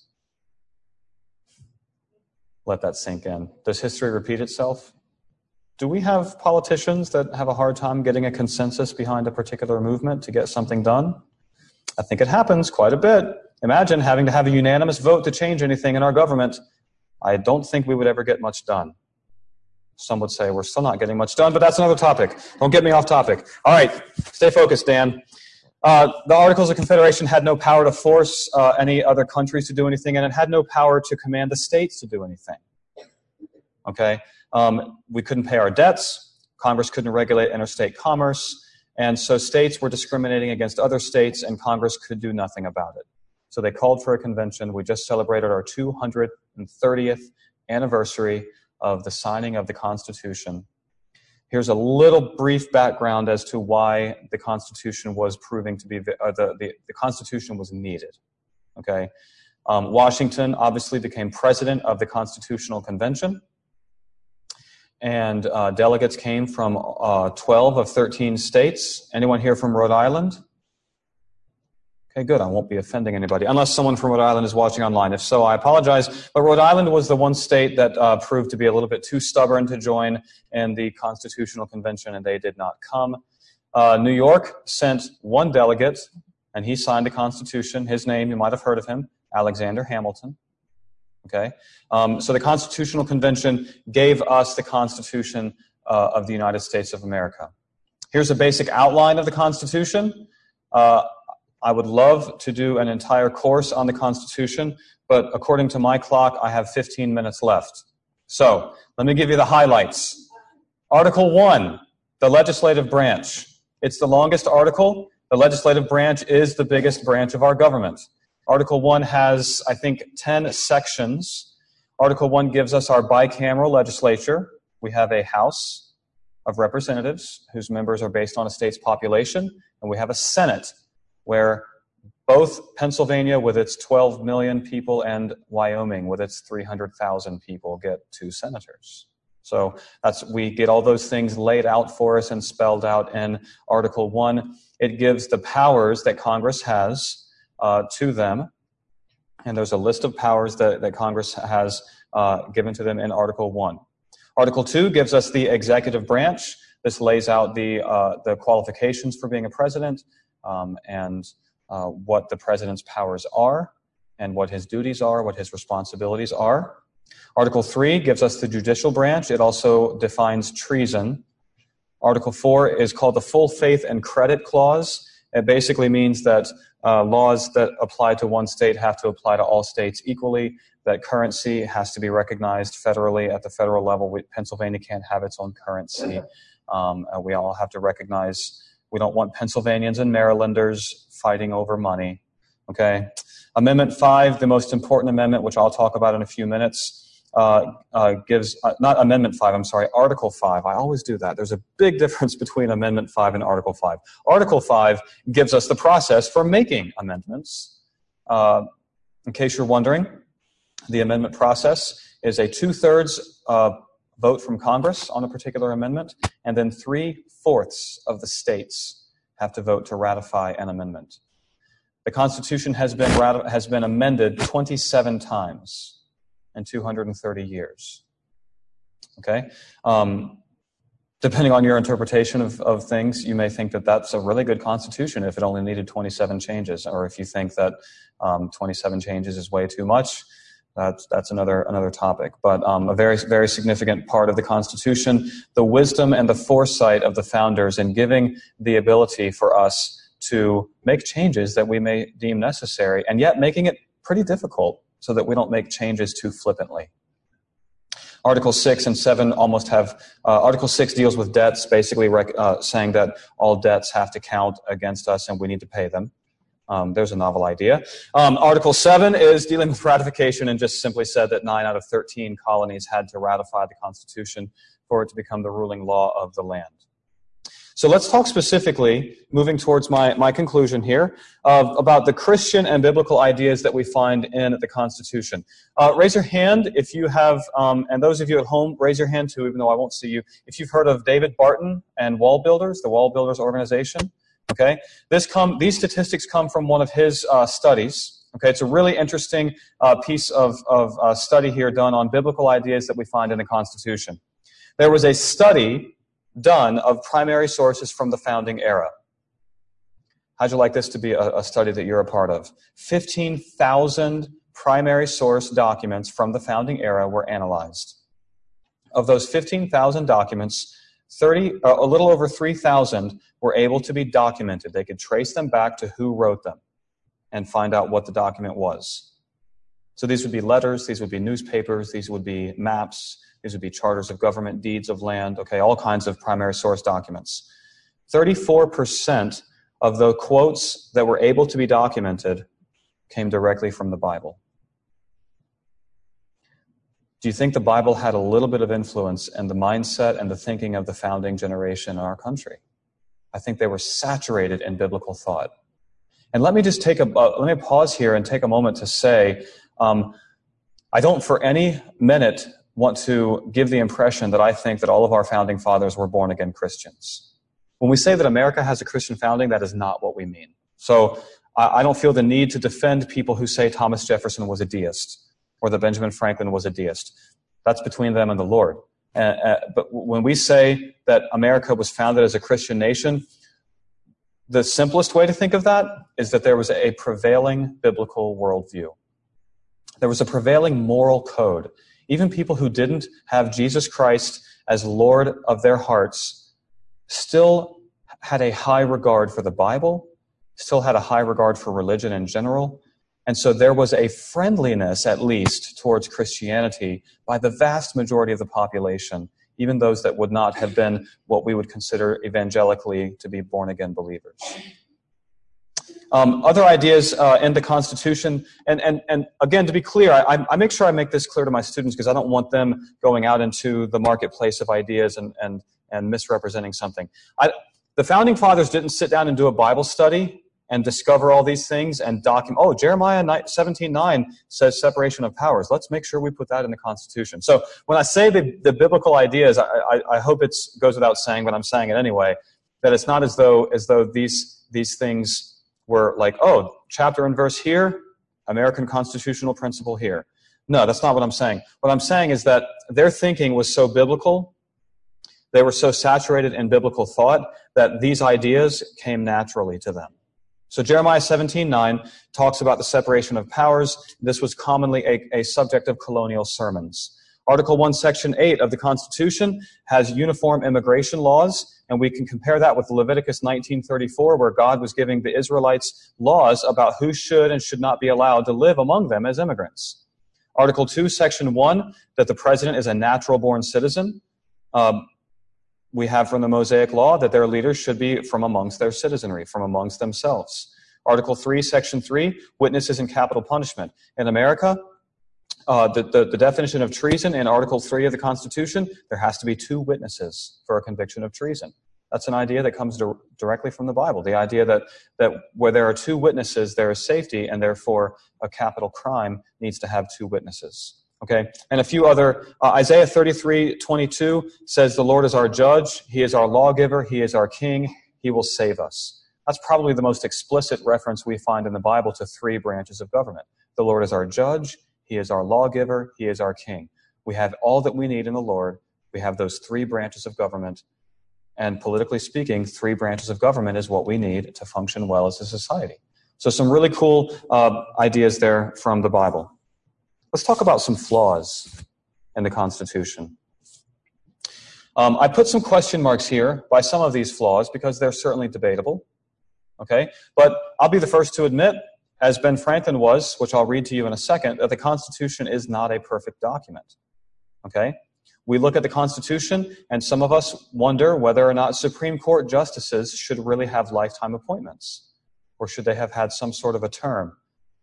Let that sink in. Does history repeat itself? Do we have politicians that have a hard time getting a consensus behind a particular movement to get something done? I think it happens quite a bit. Imagine having to have a unanimous vote to change anything in our government. I don't think we would ever get much done. Some would say we're still not getting much done, but that's another topic. Don't get me off topic. All right, stay focused, Dan. Uh, the Articles of Confederation had no power to force uh, any other countries to do anything, and it had no power to command the states to do anything. Okay? Um, we couldn't pay our debts. Congress couldn't regulate interstate commerce. And so states were discriminating against other states, and Congress could do nothing about it. So they called for a convention. We just celebrated our two hundred thirtieth anniversary of the signing of the Constitution. Here's a little brief background as to why the Constitution was proving to be, uh, the, the, the Constitution was needed. Okay? Um, Washington obviously became president of the Constitutional Convention, and uh, delegates came from uh, twelve of thirteen states. Anyone here from Rhode Island? Okay, good. I won't be offending anybody, unless someone from Rhode Island is watching online. If so, I apologize. But Rhode Island was the one state that uh, proved to be a little bit too stubborn to join in the Constitutional Convention, and they did not come. Uh, New York sent one delegate, and he signed the Constitution. His name, you might have heard of him, Alexander Hamilton. Okay? Um, so the Constitutional Convention gave us the Constitution uh, of the United States of America. Here's a basic outline of the Constitution. Uh, I would love to do an entire course on the Constitution, but according to my clock, I have fifteen minutes left. So, let me give you the highlights. Article one, the legislative branch. It's the longest article. The legislative branch is the biggest branch of our government. Article one has, I think, ten sections. Article one gives us our bicameral legislature. We have a House of Representatives whose members are based on a state's population, and we have a Senate where both Pennsylvania with its twelve million people and Wyoming with its three hundred thousand people get two senators. So that's, we get all those things laid out for us and spelled out in Article one. It gives the powers that Congress has uh, to them, and there's a list of powers that, that Congress has uh, given to them in Article one. Article two gives us the executive branch. This lays out the, uh, the qualifications for being a president, Um, and uh, what the president's powers are, and what his duties are, what his responsibilities are. Article three gives us the judicial branch. It also defines treason. Article four is called the Full Faith and Credit Clause. It basically means that uh, laws that apply to one state have to apply to all states equally, that currency has to be recognized federally at the federal level. We, Pennsylvania can't have its own currency. Um, we all have to recognize we don't want Pennsylvanians and Marylanders fighting over money. Okay. Amendment five, the most important amendment, which I'll talk about in a few minutes, uh, uh, gives, uh, not Amendment five, I'm sorry, Article five. I always do that. There's a big difference between Amendment five and Article five. Article five gives us the process for making amendments. Uh, in case you're wondering, the amendment process is a two-thirds uh, vote from Congress on a particular amendment, and then three-fourths of the states have to vote to ratify an amendment. The Constitution has been rati- has been amended twenty-seven times in two hundred thirty years. Okay? Um, depending on your interpretation of, of things, you may think that that's a really good Constitution if it only needed twenty-seven changes, or if you think that um, twenty-seven changes is way too much. That's that's another another topic, but um, a very very significant part of the Constitution, the wisdom and the foresight of the founders in giving the ability for us to make changes that we may deem necessary, and yet making it pretty difficult so that we don't make changes too flippantly. Article six and seven almost have, uh, Article six deals with debts, basically rec- uh, saying that all debts have to count against us and we need to pay them. Um, there's a novel idea. Um, Article seven is dealing with ratification and just simply said that nine out of thirteen colonies had to ratify the Constitution for it to become the ruling law of the land. So let's talk specifically, moving towards my, my conclusion here, uh, about the Christian and biblical ideas that we find in the Constitution. Uh, raise your hand if you have, um, and those of you at home, raise your hand too, even though I won't see you, if you've heard of David Barton and Wall Builders, the Wall Builders organization. Okay, this come these statistics come from one of his uh, studies. Okay, it's a really interesting uh, piece of of uh, study here done on biblical ideas that we find in the Constitution. There was a study done of primary sources from the founding era. How'd you like this to be a, a study that you're a part of? Fifteen thousand primary source documents from the founding era were analyzed. Of those fifteen thousand documents, thirty, uh, a little over three thousand were able to be documented. They could trace them back to who wrote them and find out what the document was. So these would be letters, these would be newspapers, these would be maps, these would be charters of government, deeds of land, okay, all kinds of primary source documents. thirty-four percent of the quotes that were able to be documented came directly from the Bible. Do you think the Bible had a little bit of influence in the mindset and the thinking of the founding generation in our country? I think they were saturated in biblical thought. And let me just take a, uh, let me pause here and take a moment to say, um, I don't for any minute want to give the impression that I think that all of our founding fathers were born-again Christians. When we say that America has a Christian founding, that is not what we mean. So I, I don't feel the need to defend people who say Thomas Jefferson was a deist, or that Benjamin Franklin was a deist. That's between them and the Lord. Uh, uh, but when we say that America was founded as a Christian nation, the simplest way to think of that is that there was a prevailing biblical worldview. There was a prevailing moral code. Even people who didn't have Jesus Christ as Lord of their hearts still had a high regard for the Bible, still had a high regard for religion in general. And so there was a friendliness, at least, towards Christianity by the vast majority of the population, even those that would not have been what we would consider evangelically to be born-again believers. Um, other ideas uh, in the Constitution, and, and, and again, to be clear, I, I make sure I make this clear to my students because I don't want them going out into the marketplace of ideas and, and, and misrepresenting something. I, the Founding Fathers didn't sit down and do a Bible study and discover all these things and document, oh, Jeremiah seventeen nine says separation of powers. Let's make sure we put that in the Constitution. So when I say the, the biblical ideas, I, I, I hope it goes without saying, but I'm saying it anyway, that it's not as though as though these these things were like, oh, chapter and verse here, American constitutional principle here. No, that's not what I'm saying. What I'm saying is that their thinking was so biblical, they were so saturated in biblical thought, that these ideas came naturally to them. So Jeremiah seventeen nine talks about the separation of powers. This was commonly a, a subject of colonial sermons. Article one, Section eight of the Constitution has uniform immigration laws, and we can compare that with Leviticus nineteen thirty-four, where God was giving the Israelites laws about who should and should not be allowed to live among them as immigrants. Article two, Section one, that the president is a natural-born citizen. Um, we have from the Mosaic Law that their leaders should be from amongst their citizenry, from amongst themselves. Article three, Section three, witnesses in capital punishment. In America, uh, the, the, the definition of treason in Article three of the Constitution, there has to be two witnesses for a conviction of treason. That's an idea that comes di- directly from the Bible. The idea that, that where there are two witnesses, there is safety, and therefore a capital crime needs to have two witnesses. Okay, and a few other, uh, Isaiah thirty-three twenty-two says, the Lord is our judge, he is our lawgiver, he is our king, he will save us. That's probably the most explicit reference we find in the Bible to three branches of government. The Lord is our judge, he is our lawgiver, he is our king. We have all that we need in the Lord. We have those three branches of government. And politically speaking, three branches of government is what we need to function well as a society. So some really cool uh, ideas there from the Bible. Let's talk about some flaws in the Constitution. Um, I put some question marks here by some of these flaws because they're certainly debatable. Okay, but I'll be the first to admit, as Ben Franklin was, which I'll read to you in a second, that the Constitution is not a perfect document. Okay? We look at the Constitution, and some of us wonder whether or not Supreme Court justices should really have lifetime appointments, or should they have had some sort of a term.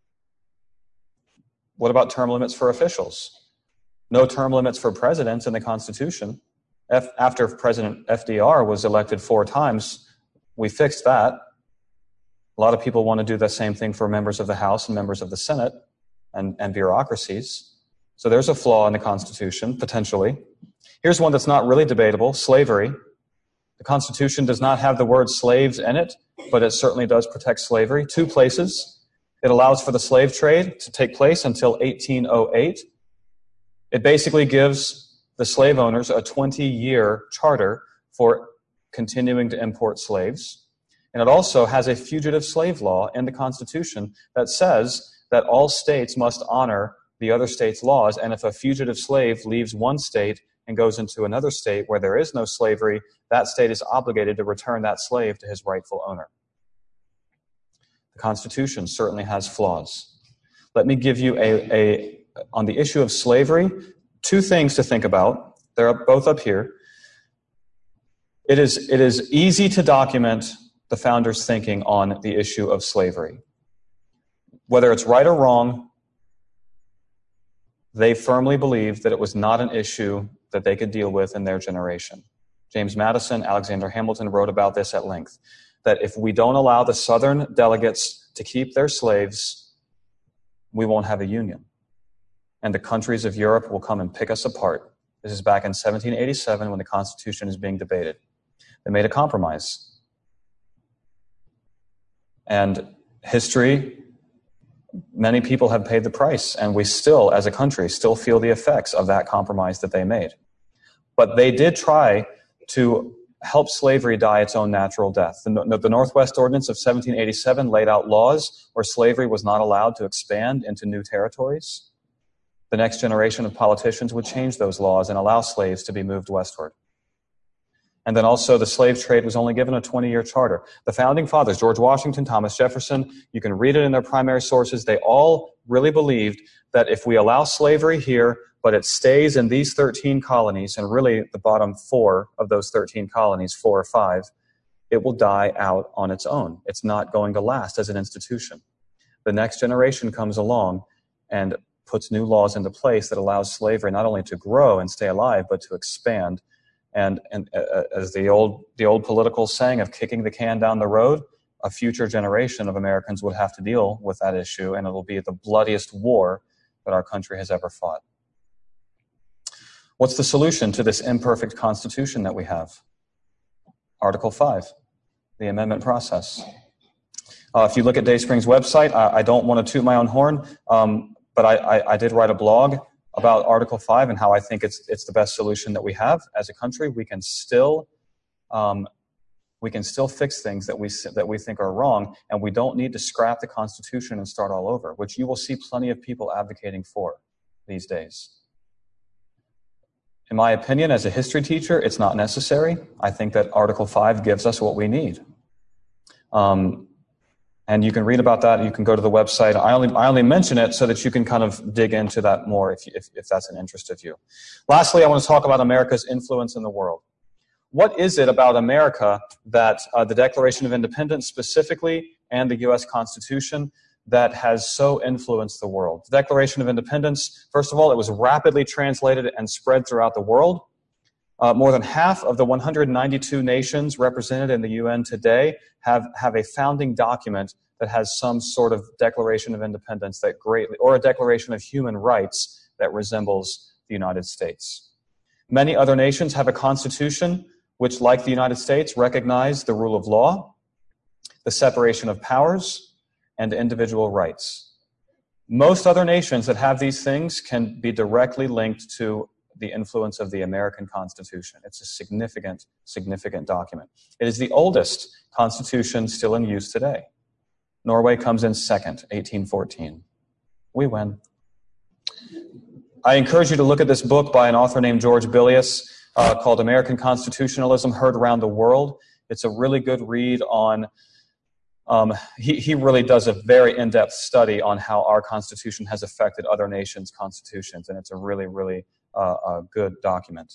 What about term limits for officials? No term limits for presidents in the Constitution. F- after President F D R was elected four times, we fixed that. A lot of people want to do the same thing for members of the House and members of the Senate and, and bureaucracies. So there's a flaw in the Constitution, potentially. Here's one that's not really debatable, slavery. The Constitution does not have the word slaves in it, but it certainly does protect slavery. Two places. It allows for the slave trade to take place until eighteen oh eight. It basically gives the slave owners a twenty-year charter for continuing to import slaves. And it also has a fugitive slave law in the Constitution that says that all states must honor the other state's laws, and if a fugitive slave leaves one state and goes into another state where there is no slavery, that state is obligated to return that slave to his rightful owner. The Constitution certainly has flaws. Let me give you a, a on the issue of slavery, two things to think about. They're both up here. It is, it is easy to document the founders' thinking on the issue of slavery. Whether it's right or wrong, they firmly believed that it was not an issue that they could deal with in their generation. James Madison, Alexander Hamilton wrote about this at length, that if we don't allow the Southern delegates to keep their slaves, we won't have a union. And the countries of Europe will come and pick us apart. This is back in seventeen eighty-seven when the Constitution is being debated. They made a compromise. And history, many people have paid the price, and we still, as a country, still feel the effects of that compromise that they made. But they did try to help slavery die its own natural death. The, the Northwest Ordinance of seventeen eighty-seven laid out laws where slavery was not allowed to expand into new territories. The next generation of politicians would change those laws and allow slaves to be moved westward. And then also the slave trade was only given a twenty-year charter. The founding fathers, George Washington, Thomas Jefferson, you can read it in their primary sources, they all really believed that if we allow slavery here, but it stays in these thirteen colonies, and really the bottom four of those thirteen colonies, four or five, it will die out on its own. It's not going to last as an institution. The next generation comes along and puts new laws into place that allows slavery not only to grow and stay alive, but to expand. And, and uh, as the old the old political saying of kicking the can down the road, a future generation of Americans would have to deal with that issue, and it will be the bloodiest war that our country has ever fought. What's the solution to this imperfect Constitution that we have? Article five, the amendment process. Uh, if you look at Dayspring's website, I, I don't want to toot my own horn, um, but I, I, I did write a blog about Article five and how I think it's it's the best solution that we have as a country. We can still um, We can still fix things that we that we think are wrong, and we don't need to scrap the Constitution and start all over, which you will see plenty of people advocating for these days. In my opinion, as a history teacher, it's not necessary. I think that Article five gives us what we need. Um, and you can read about that. You can go to the website. I only I only mention it so that you can kind of dig into that more if, if, if that's an interest of you. Lastly, I want to talk about America's influence in the world. What is it about America that uh, the Declaration of Independence specifically and the U S Constitution that has so influenced the world? The Declaration of Independence, first of all, it was rapidly translated and spread throughout the world. Uh, more than half of the one hundred ninety-two nations represented in the U N today have, have a founding document that has some sort of Declaration of Independence that greatly, or a Declaration of Human Rights that resembles the United States. Many other nations have a constitution which, like the United States, recognize the rule of law, the separation of powers, and individual rights. Most other nations that have these things can be directly linked to the influence of the American Constitution. It's a significant, significant document. It is the oldest constitution still in use today. Norway comes in second, eighteen fourteen. We win. I encourage you to look at this book by an author named George Bilius, Uh, called American Constitutionalism Heard Around the World. It's a really good read on, um, he, he really does a very in-depth study on how our Constitution has affected other nations' constitutions, and it's a really, really uh, a good document.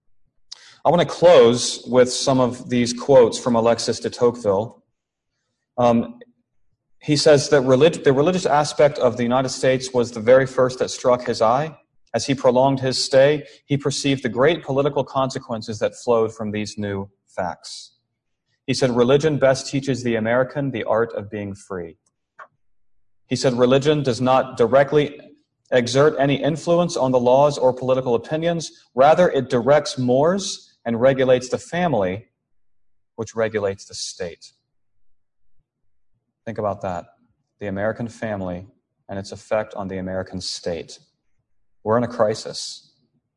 I want to close with some of these quotes from Alexis de Tocqueville. Um, he says that relig- the religious aspect of the United States was the very first that struck his eye. As he prolonged his stay, he perceived the great political consequences that flowed from these new facts. He said, religion best teaches the American the art of being free. He said, religion does not directly exert any influence on the laws or political opinions. Rather, it directs mores and regulates the family, which regulates the state. Think about that. The American family and its effect on the American state. We're in a crisis.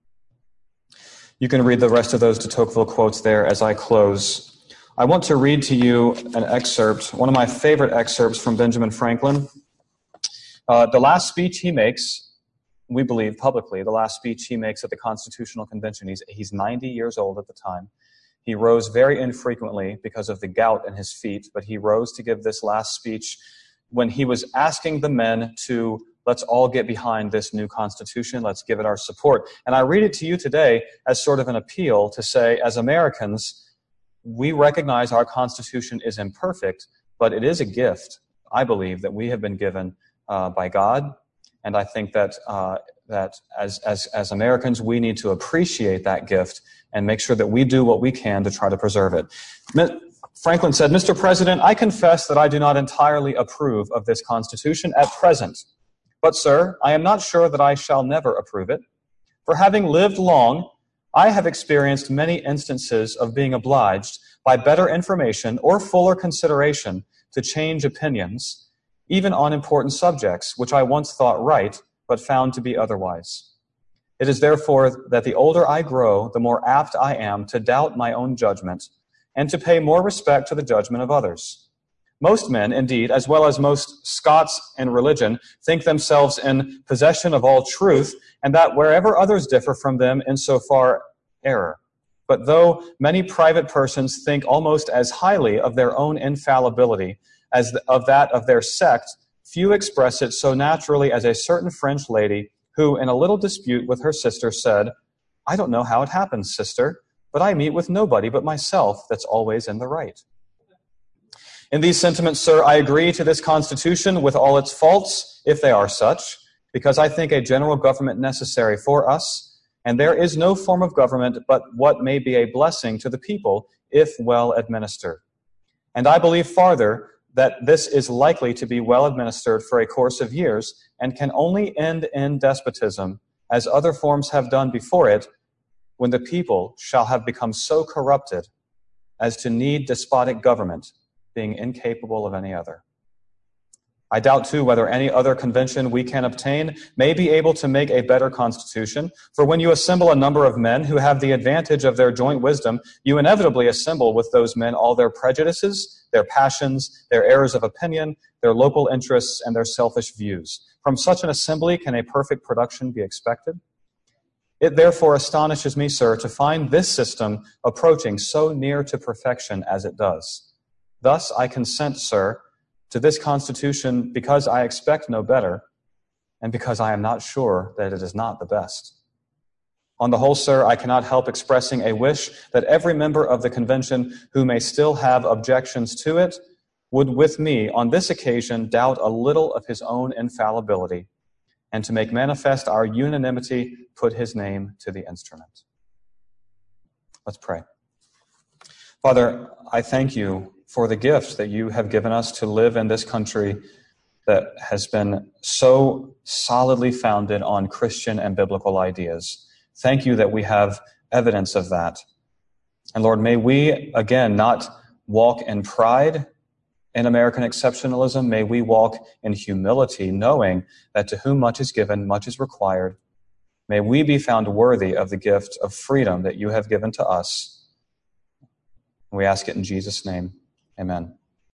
You can read the rest of those de Tocqueville quotes there as I close. I want to read to you an excerpt, one of my favorite excerpts from Benjamin Franklin. Uh, the last speech he makes, we believe publicly, the last speech he makes at the Constitutional Convention. He's, he's ninety years old at the time. He rose very infrequently because of the gout in his feet, but he rose to give this last speech when he was asking the men to, let's all get behind this new Constitution, let's give it our support. And I read it to you today as sort of an appeal to say, as Americans, we recognize our Constitution is imperfect, but it is a gift, I believe, that we have been given uh, by God. And I think that uh, that as, as, as Americans, we need to appreciate that gift and make sure that we do what we can to try to preserve it. Franklin said, Mister President, I confess that I do not entirely approve of this Constitution at present. But, sir, I am not sure that I shall never approve it. For having lived long, I have experienced many instances of being obliged by better information or fuller consideration to change opinions, even on important subjects, which I once thought right, but found to be otherwise. It is therefore that the older I grow, the more apt I am to doubt my own judgment and to pay more respect to the judgment of others. Most men, indeed, as well as most Scots in religion, think themselves in possession of all truth, and that wherever others differ from them insofar error. But though many private persons think almost as highly of their own infallibility as of that of their sect, few express it so naturally as a certain French lady who, in a little dispute with her sister, said, I don't know how it happens, sister, but I meet with nobody but myself that's always in the right. In these sentiments, sir, I agree to this Constitution with all its faults, if they are such, because I think a general government necessary for us, and there is no form of government but what may be a blessing to the people, if well administered. And I believe farther that this is likely to be well administered for a course of years, and can only end in despotism, as other forms have done before it, when the people shall have become so corrupted as to need despotic government, being incapable of any other. I doubt, too, whether any other convention we can obtain may be able to make a better constitution, for when you assemble a number of men who have the advantage of their joint wisdom, you inevitably assemble with those men all their prejudices, their passions, their errors of opinion, their local interests, and their selfish views. From such an assembly can a perfect production be expected? It therefore astonishes me, sir, to find this system approaching so near to perfection as it does. Thus I consent, sir, to this Constitution because I expect no better, and because I am not sure that it is not the best. On the whole, sir, I cannot help expressing a wish that every member of the convention who may still have objections to it would with me on this occasion doubt a little of his own infallibility, and to make manifest our unanimity, put his name to the instrument. Let's pray. Father, I thank you for the gift that you have given us to live in this country that has been so solidly founded on Christian and biblical ideas. Thank you that we have evidence of that. And Lord, may we, again, not walk in pride in American exceptionalism. May we walk in humility, knowing that to whom much is given, much is required. May we be found worthy of the gift of freedom that you have given to us. We ask it in Jesus' name. Amen.